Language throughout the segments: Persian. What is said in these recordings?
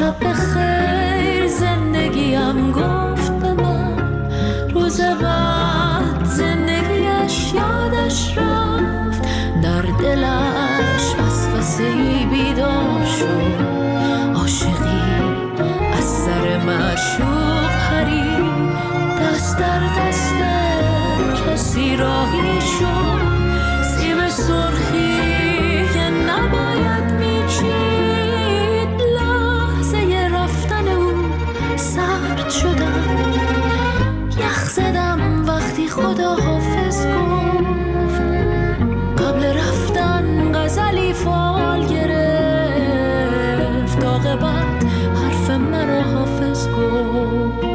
شب بخیر زندگیم گفت به من، روز بعد زندگیش یادش رفت، در دلش وسوسه‌ای بیدار شد، عاشقی از سر معشوق پرید، دست در دست کسی راهی شد، سیب سرخی که نباید میچید، لحظه رفتن او سرد شدم، یخ زدم وقتی خدا حافظ گفت، قبل رفتن غزلی فال گرفت، عاقبت حرف مرا حافظ گفت.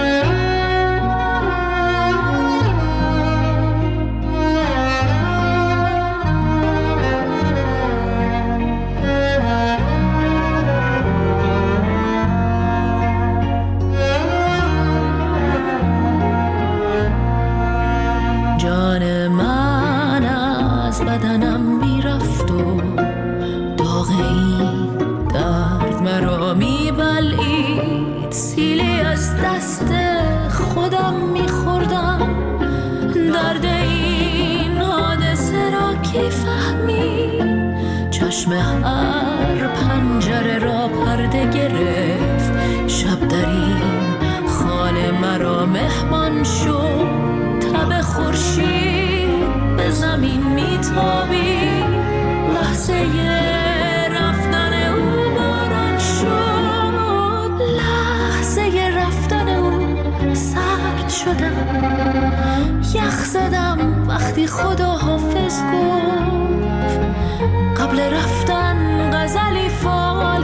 جان من از بدنم میرفت و داغ این درد مرا میبلعید، سیلی از دست خودم میخوردم، درد این حادثه را کی فهمید، چشم هر پنجره را پرده گرفت، شب در این خانه مرا مهمان شد، تب خورشید به زمین میتابید، لحظه رفتن او باران شد، لحظه رفتن او سرد شدم، یخ زدم وقتی خدا حافظ گفت، قبل رفتن غزلی فال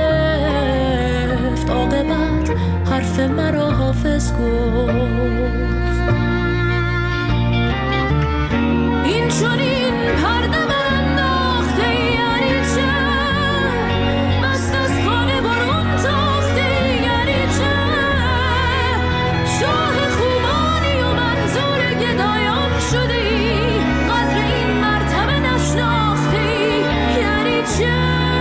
گرفت، عاقبت حرف مرا حافظ گفت. این چنین پرده برانداخته یعنی چه، مست از خانه برون تاخته یعنی چه، شاه خوبانی و منظور گدایان شدی، قدر این مرتبه نشناختی یعنی چه.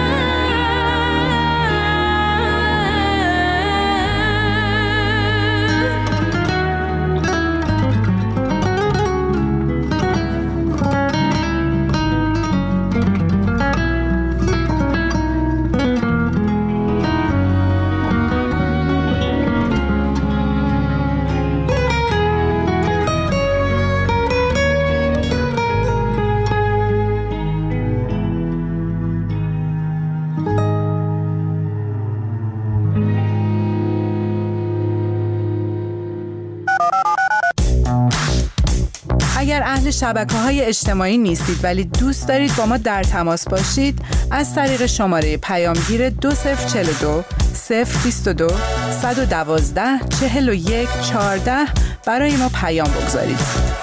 اگر اهل شبکه‌های اجتماعی نیستید ولی دوست دارید با ما در تماس باشید، از طریق شماره پیامگیر 2042 022 112 41 14 برای ما پیام بگذارید.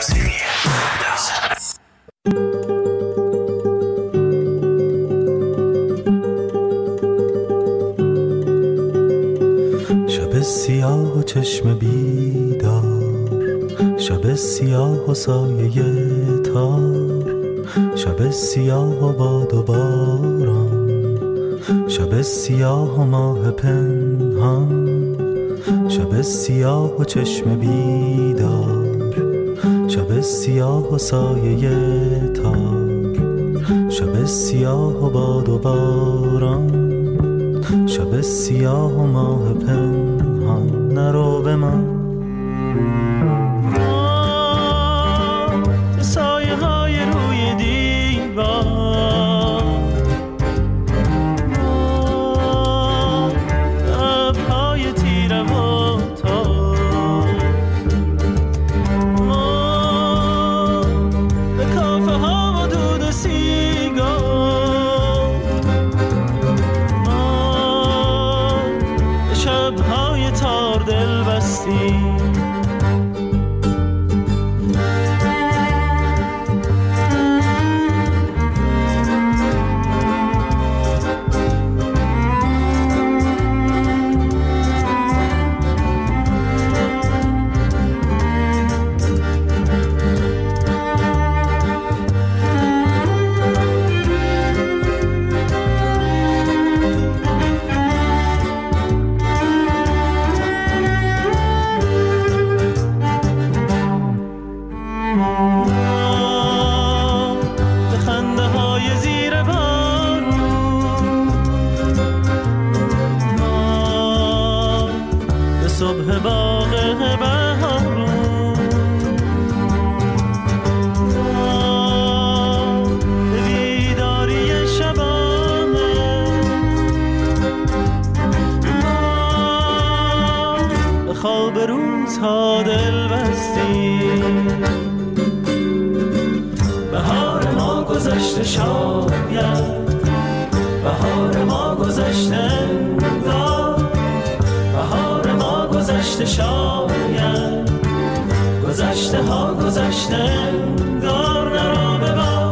شب سیاه و چشم بیدار، شب سیاه و سایه تار، شب سیاه و باد و باران، شب سیاه و ماه پنهان، شب سیاه و چشم بیدار، شب سیاه و سایه تار، شب سیاه و باد و باران، شب سیاه و ماه پنهان، نرو به من سایه های روی دیوار، ابرهای تیره و تار، به کافه ها و دود و سیگار، به شبهای تار دل بستی. گذشته شاید بهار ما گذشته انگار بهار ما گذشته شاید گذشته ها گذشته انگار نرا ببار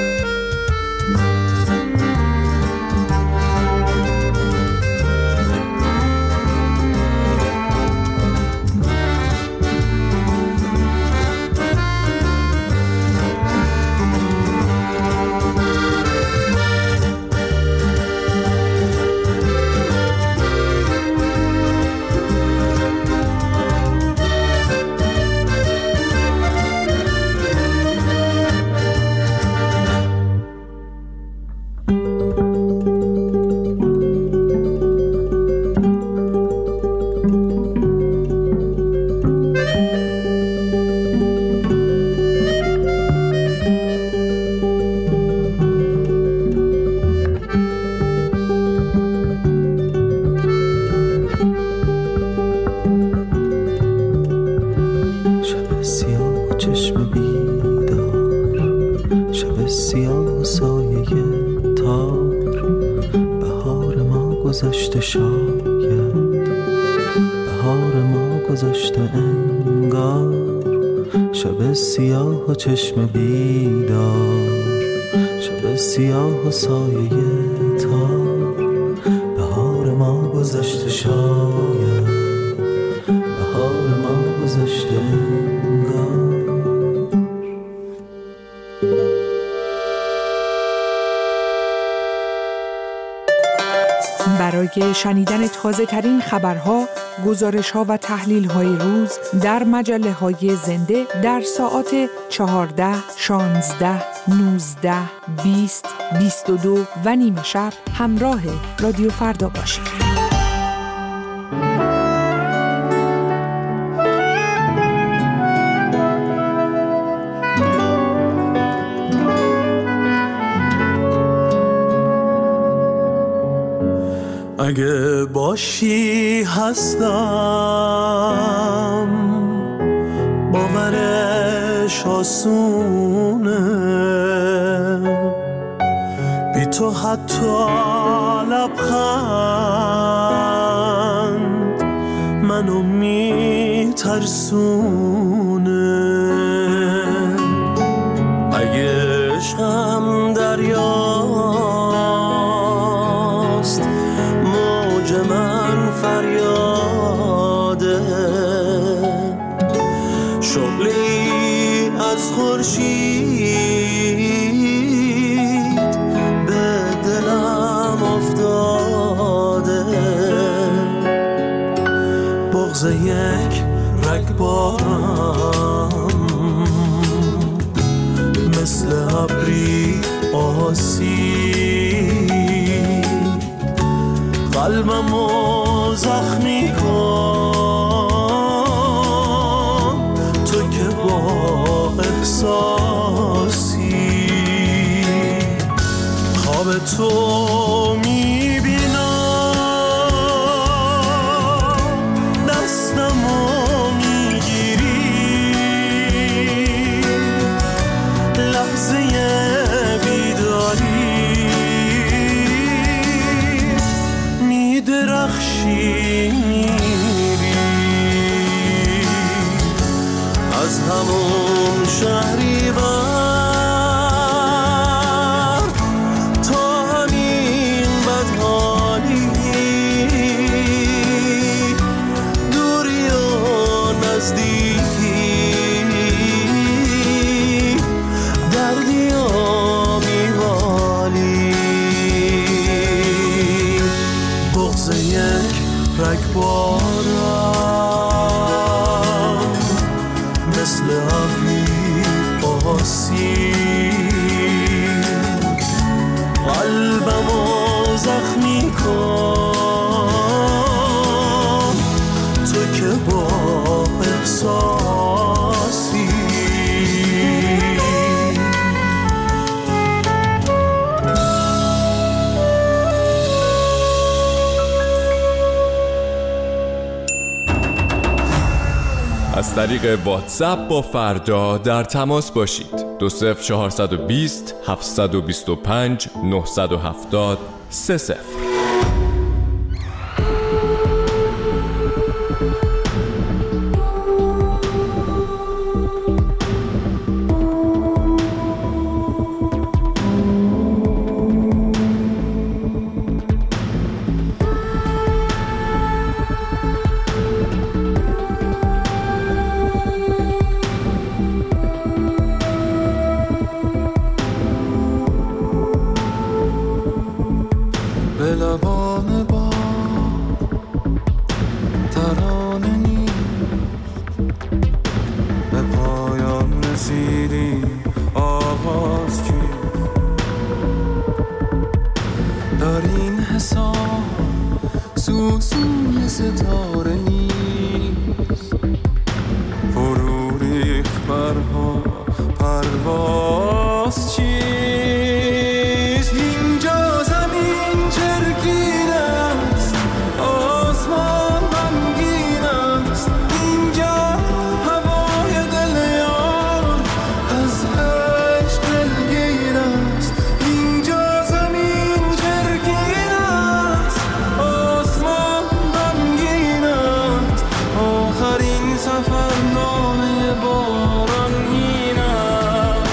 گذشته شاید بهار ما گذشته انگار شب سیاه و چشم بیدار شب سیاه و سایه تار بهار ما گذشته شاید بهار ما گذشته انگار. برای شنیدن تازه ترین خبرها، گزارش‌ها و تحلیل‌های روز در مجله‌های زنده در ساعات 14، 16، 19، 20، 22 و نیمه شب همراه رادیو فردا باشید. اگه باشی هستم باورش آسونه بی تو حتی لبخند منو میترسونه اگه عشقم دریاست موج من فریاده شعله‌ای از خورشید به دلم افتاده بغض یک رگبارم مثل ابری آسید قلبمو زخمی کن تو که با احساسی خواب تو میبینم دستمو میگیری لحظه بیداری میدرخشی میری از همون شهریور تا همین بدحالی دوری و نزدیکی دردی و میمالی بغض یک رگبارم مثل ابری آسید قلبمو زخمی کن تو که با احساسی از طریق واتساپ با فردا در تماس باشید. 20420 725 970 30. به لبان با ترانه نیست، به پایان رسیدی آغاز چیست؟ در این حساب سوسوی ستاره نیست، فرو ریخت برها پرواز چیست؟ اینجا زمین چرکین است، آسمان غمگین است، اینجا هوای دل یار از عشق دلگیر است. اینجا زمین چرکین است، آسمان غمگین است، آخرین سفرنامه باران این است.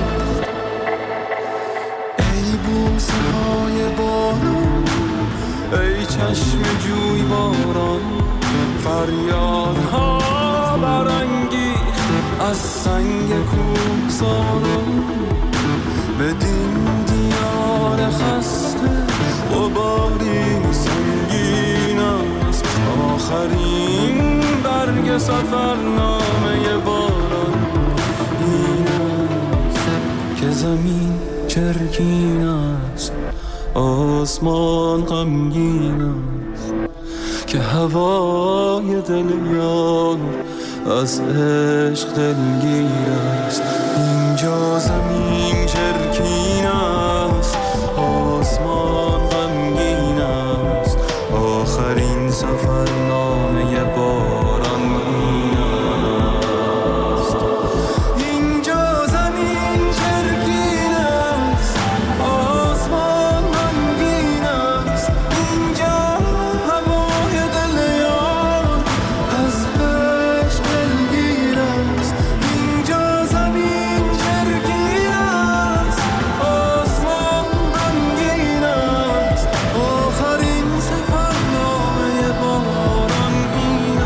ای بوسه های باران، ای چشم جوی باران، فریادها برانگیخت از سنگ کوهساران. بدین دیار خسته غباری سنگین است، آخرین برگ سفرنامه باران این است که زمین چرکین است، آسمان غمگین است، که هوای دل یار از عشق دلگیر است. اینجا زمین چرکین است، آسمان غمگین است، آخرین سفرنامه باران این است. اینجا زمین چرکین است، آسمان غمگین است، اینجا هوای دل یار از عشق دلگیر است. اینجا زمین چرکین است، آسمان غمگین است، آخرین سفرنامه باران این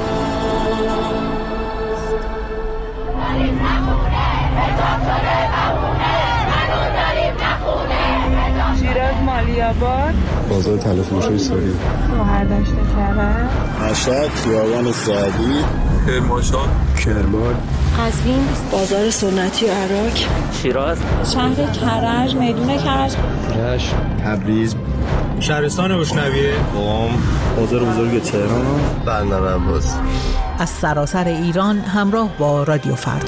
است. شیراز مالی‌آباد، بازار تلفروشی سوری، شهردشت کرج، مشهد خیابان سعدی، کرمانشاه، کرمان، قزوین، بازار سنتی عراق، شیراز، شهر کرج، میدون کرج، رشت، تبریز، شهرستان روشنویه، قم، بازار بزرگ تهران، بندر عباس. از سراسر ایران همراه با رادیو فردا.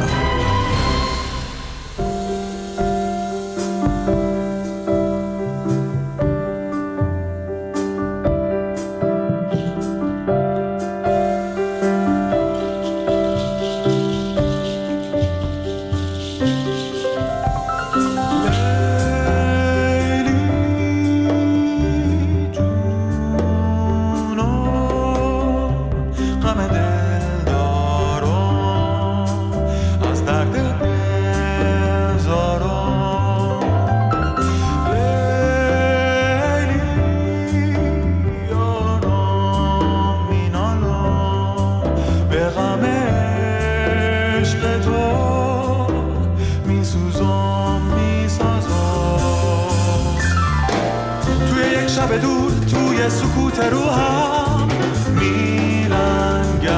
شب دور توی سکوت روحم میلنگم،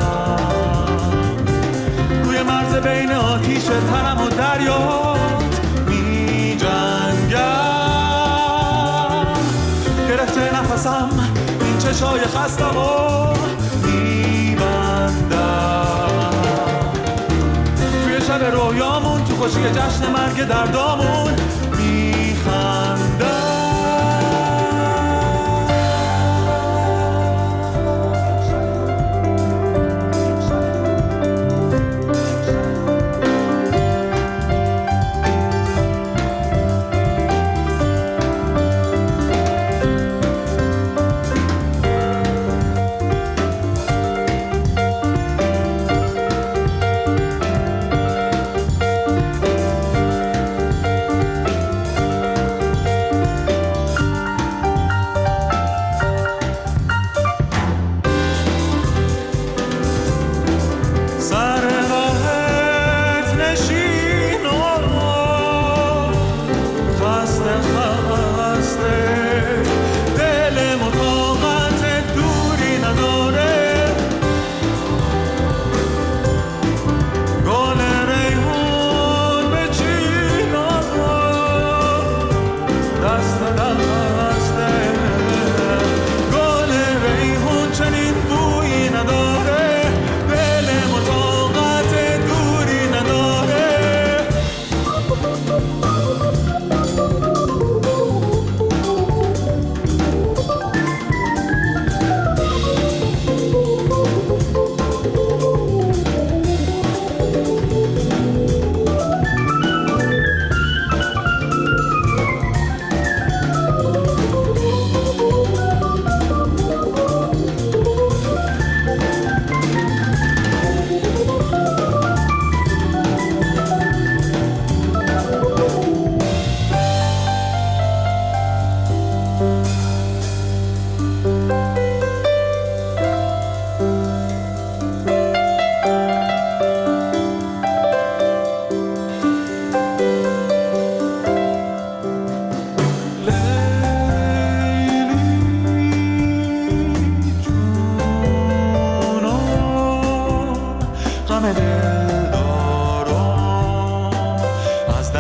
روی مرز بین آتیش تنم و دریات میجنگم. گرفته نفسم این چشای خستم و میبندم، توی شب رویامون تو خوشی جشن مرگ دردامون میخندم.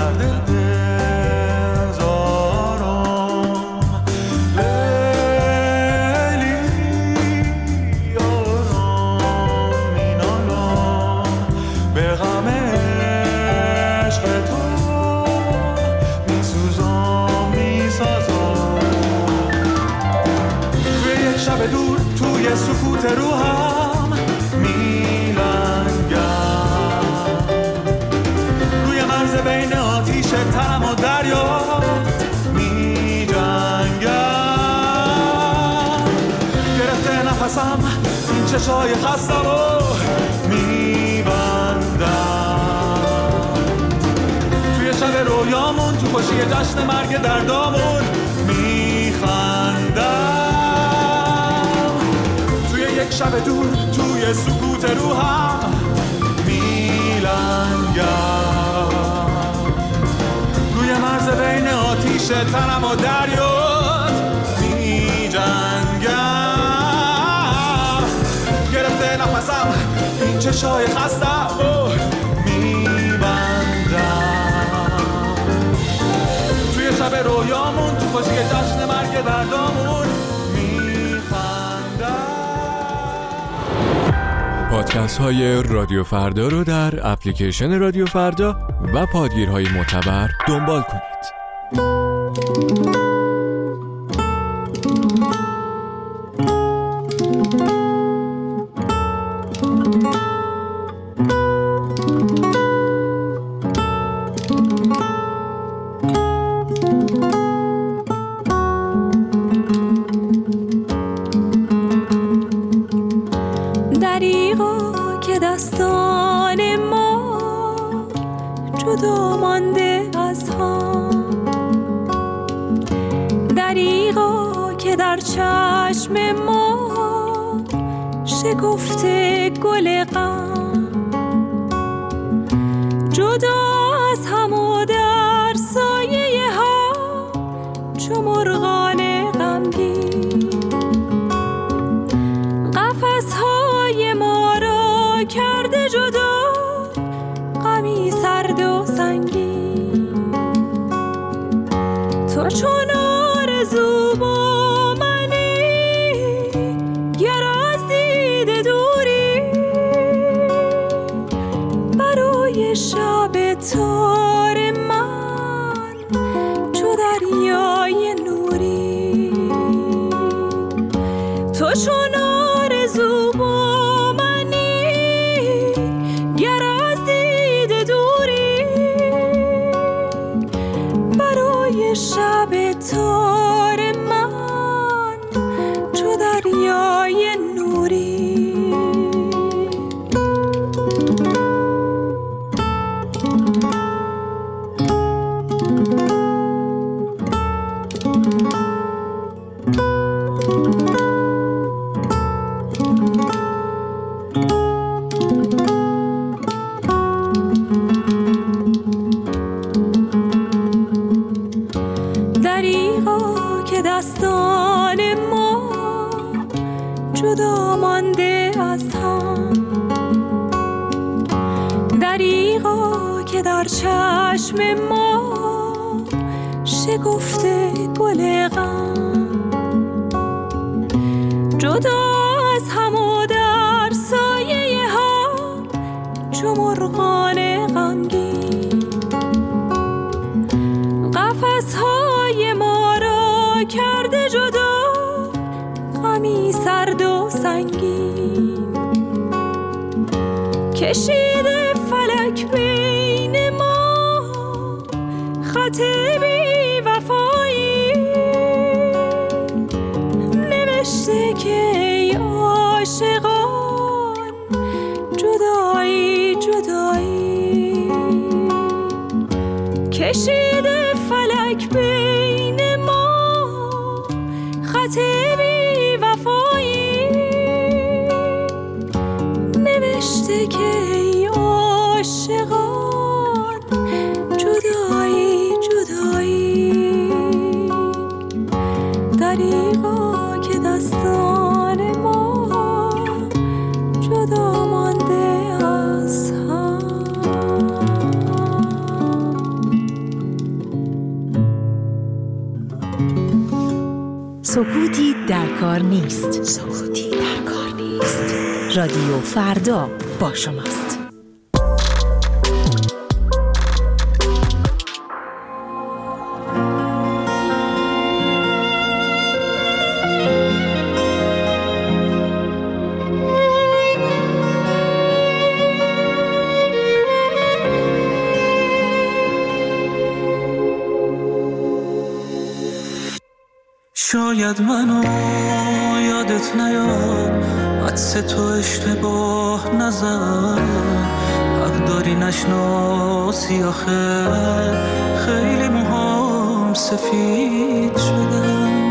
درد دلزارم لیلی آرام مینالم به غم عشق تو میسوزم میسازم توی یک شب دور توی سکوت روحم میلنگم روی مرز بین آتیش تنم و دریا میجنگم گرفته نفسم این چشای خستم و میبندم توی شب رویامون تو خوشی جشن مرگ دردامون میخندم توی یک شب دور توی سکوت روحم میلنگم روی مرز بین آتیش تنم و دریات میجنگم گرفته نفسم این چشای خستم و میبندم توی شب رویامون تو خوشی جشن مرگ دردامون پادکست های رادیو فردا رو در اپلیکیشن رادیو فردا و پادگیرهای معتبر دنبال کنید. دستان ما جدا مانده از هم، دریغا که در چشم ما شکفته گل غم، جدا از هم و در سایه ها چو مرغان غمگین، قفس های ما را کرده جدا غمی سرد و سنگین. تو چون آرزو با منی گر از دید دوری، برای شب تار من چو دریای نوری. تو چون آرزو با منی گر از دید دوری، برای شب تار من چو دریای نوری. دریغا که دستان ما جدا مانده از هم، دریغا که در چشم ما شکفته گل غم، جدا از هم و در سایه ها چو مرغان غمگین، قفس های ما را کرده جدا غمی سرد و سنگین. کشیده فلک بین ما خط بی وفایی، نوشته که ای عاشقان جدایی جدایی. کشیده فلک بین ما خط بی وفایی، نوشته که ای عاشقان جدایی جدایی. دریغا که دستان ما جدا مانده از هم. سکوتی در کار نیست. سکوتی در کار نیست. رادیو فردا با شماست. شاید منو یادت نیاد، عدس تو اشتباه نزن، حق داری نشناسی آخه خیلی موهام سفید شدن.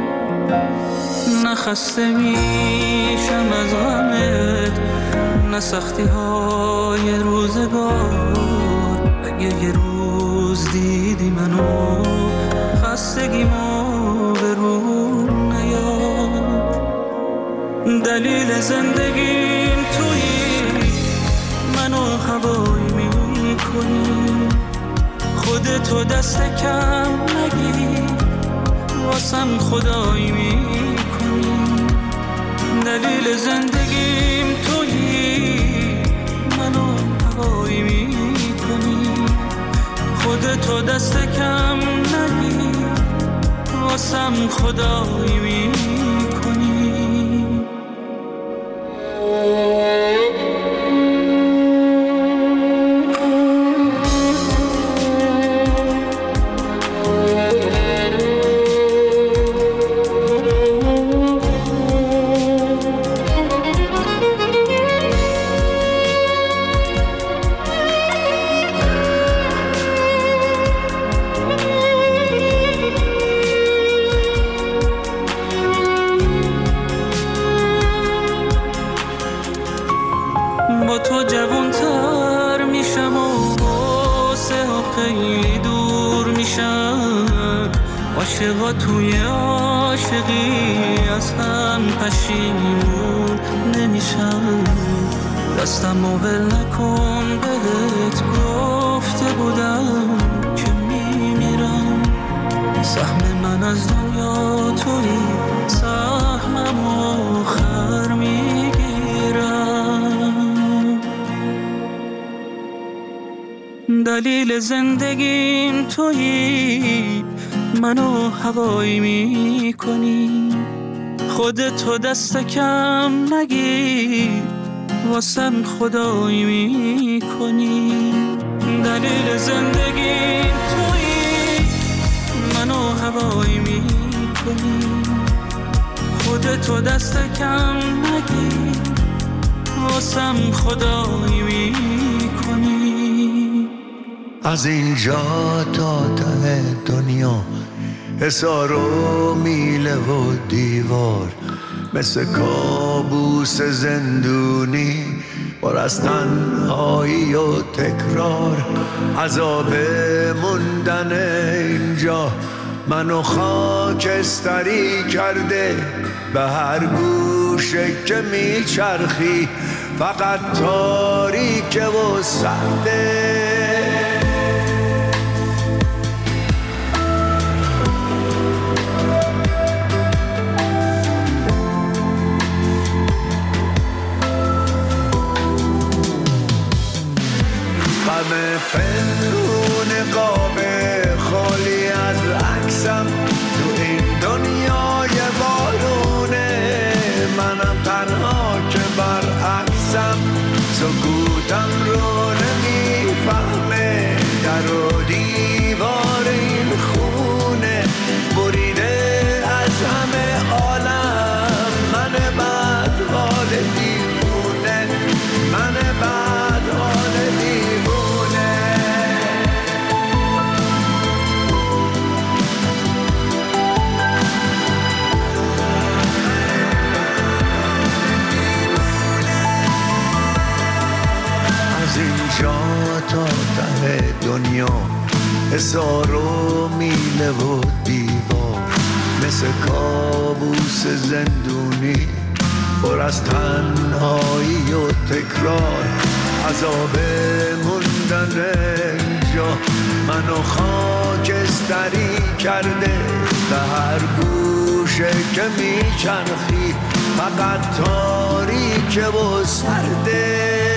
نخسته میشم از غمت، نه سختی های روزگار. اگه یه روز دیدی منو خستگیمو به رو نیاد. دلیل زندگیم تویی، منو هوایی میکنی، خودتو دست کم نگی، واسم خدایی میکنی. دلیل زندگیم تویی، منو هوایی میکنی، خودتو دست کم نگی، واسم خدایی میکنی. با تو جوانتر میشم و واسه ها خیلی دور میشم. عاشقا توی عاشقی از هم پشیمون نمیشم. دستمو ول نکن، بهت گفته بودم که میمیرم. سهم من از دنیا توی، سهمم آخر میگیرم. دلیل زندگیم تویی، منو هوایی میکنی، خودتو دست کم نگی، واسم خدایی میکنی. دلیل زندگیم تویی، منو هوایی میکنی، خودتو دست کم نگی، واسم خدایی میکنی. از اینجا تا ته دنیا حصار و میله و دیوار، مثل کابوس زندونی پر از تنهایی و تکرار. عذاب موندن اینجا منو خاکستری کرده، به هر گوشه که میچرخی فقط تاریکه و سرده. غم پنهون قاب خالی از عکسم تو این دنیای بارونه. منم تنها که برعکسم، سکوتم رو نمیفهمه. در و دیوار این خونه بریده از همه عالم. من بد حال دیوونه، من بد حال دیوونه. از اینجا تا ته دنیا حصار و میله و دیوار، مثل کابوس زندونی پر از تنهایی و تکرار. عذاب موندن اینجا منو خاکستری کرده، به هر گوش گوشه که میچرخی فقط تاریکه و سرده